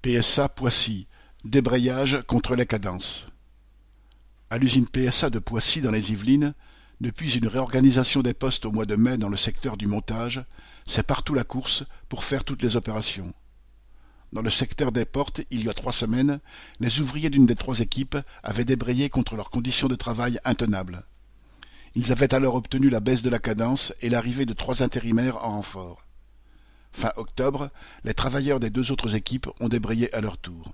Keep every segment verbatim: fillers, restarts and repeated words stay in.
P S A Poissy, débrayage contre les cadences. À l'usine P S A de Poissy dans les Yvelines, depuis une réorganisation des postes au mois de mai dans le secteur du montage, c'est partout la course pour faire toutes les opérations. Dans le secteur des portes, il y a trois semaines, les ouvriers d'une des trois équipes avaient débrayé contre leurs conditions de travail intenables. Ils avaient alors obtenu la baisse de la cadence et l'arrivée de trois intérimaires en renfort. Fin octobre, les travailleurs des deux autres équipes ont débrayé à leur tour.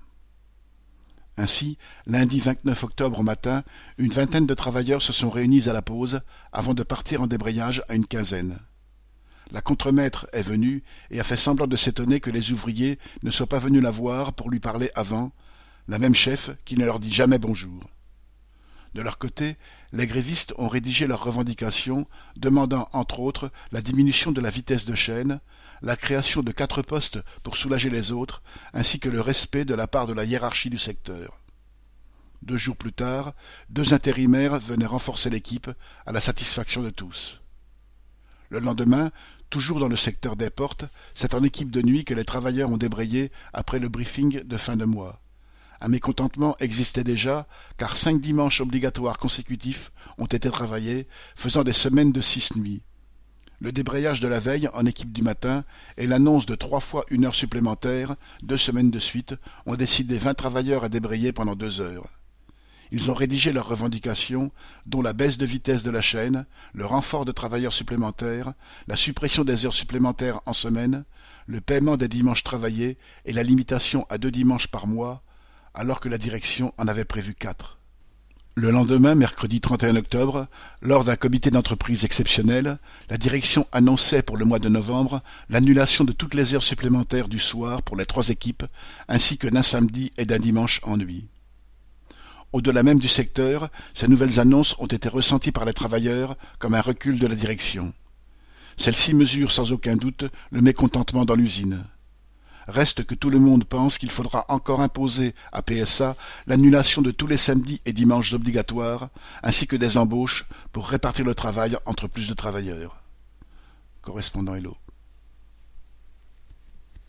Ainsi, lundi vingt-neuf octobre au matin, une vingtaine de travailleurs se sont réunis à la pause avant de partir en débrayage à une quinzaine. La contremaître est venue et a fait semblant de s'étonner que les ouvriers ne soient pas venus la voir pour lui parler avant, la même chef qui ne leur dit jamais bonjour. De leur côté, les grévistes ont rédigé leurs revendications, demandant entre autres la diminution de la vitesse de chaîne, la création de quatre postes pour soulager les autres, ainsi que le respect de la part de la hiérarchie du secteur. Deux jours plus tard, deux intérimaires venaient renforcer l'équipe, à la satisfaction de tous. Le lendemain, toujours dans le secteur des portes, c'est en équipe de nuit que les travailleurs ont débrayé après le briefing de fin de mois. Un mécontentement existait déjà, car cinq dimanches obligatoires consécutifs ont été travaillés, faisant des semaines de six nuits. Le débrayage de la veille en équipe du matin et l'annonce de trois fois une heure supplémentaire, deux semaines de suite, ont décidé vingt travailleurs à débrayer pendant deux heures. Ils ont rédigé leurs revendications, dont la baisse de vitesse de la chaîne, le renfort de travailleurs supplémentaires, la suppression des heures supplémentaires en semaine, le paiement des dimanches travaillés et la limitation à deux dimanches par mois, alors que la direction en avait prévu quatre. Le lendemain, mercredi trente et un octobre, lors d'un comité d'entreprise exceptionnel, la direction annonçait pour le mois de novembre l'annulation de toutes les heures supplémentaires du soir pour les trois équipes, ainsi que d'un samedi et d'un dimanche en nuit. Au-delà même du secteur, ces nouvelles annonces ont été ressenties par les travailleurs comme un recul de la direction. Celle-ci mesure sans aucun doute le mécontentement dans l'usine. Reste que tout le monde pense qu'il faudra encore imposer à P S A l'annulation de tous les samedis et dimanches obligatoires, ainsi que des embauches pour répartir le travail entre plus de travailleurs. Correspondant Hello.